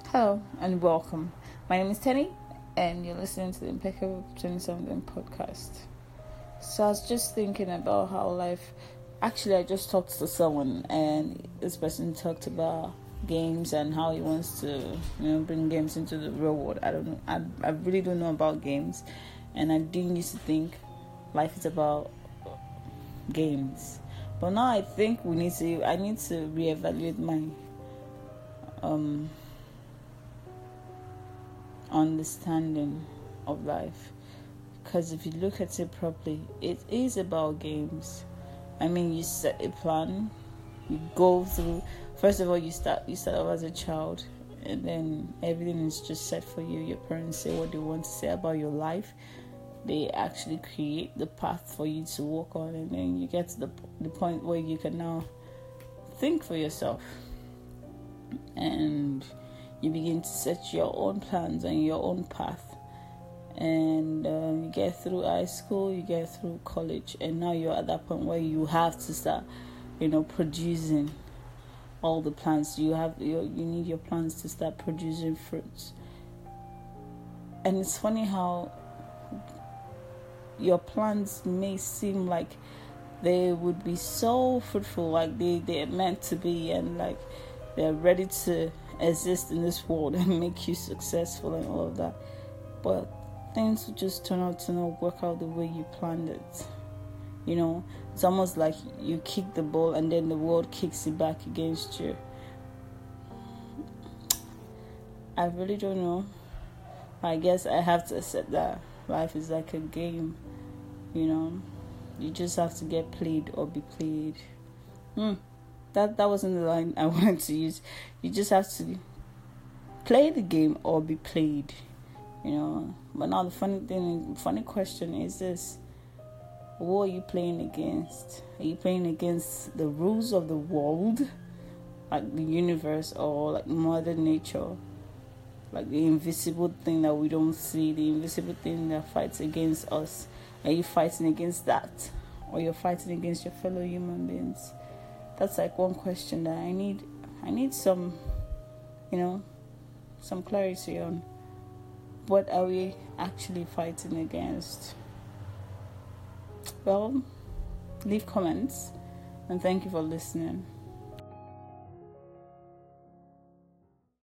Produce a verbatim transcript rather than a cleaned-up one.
Hello and welcome. My name is Tenny, and you're listening to the Impeccable twenty-seven podcast. So I was just thinking about how life. Actually, I just talked to someone, and this person talked about games and how he wants to, you know, bring games into the real world. I don't know. I I really don't know about games, and I didn't used to think life is about games. But now I think we need to. I need to reevaluate my um. understanding of life, because if you look at it properly, it is about games. I mean, you set a plan, you go through. First of all, you start you start off as a child, and then everything is just set for you. Your parents say what they want to say about your life. They actually create the path for you to walk on, and then you get to the the point where you can now think for yourself, and you begin to set your own plans and your own path. And um, you get through high school, you get through college, and now you're at that point where you have to start, you know, producing all the plans. You have your, you need your plans to start producing fruits. And it's funny how your plans may seem like they would be so fruitful, like they, they're meant to be, and like they're ready to exist in this world and make you successful and all of that, but things just turn out to not work out the way you planned it. You know, it's almost like you kick the ball and then the world kicks it back against you. I really don't know. I guess I have to accept that life is like a game. You know, you just have to get played or be played. Hmm. That that wasn't the line I wanted to use. You just have to play the game or be played, you know. But now the funny thing, funny question is this: what are you playing against? Are you playing against the rules of the world, like the universe, or like Mother Nature, like the invisible thing that we don't see, the invisible thing that fights against us? Are you fighting against that, or you're fighting against your fellow human beings? That's like one question that I need I need some, you know, some clarity on. What are we actually fighting against? Well, leave comments, and thank you for listening.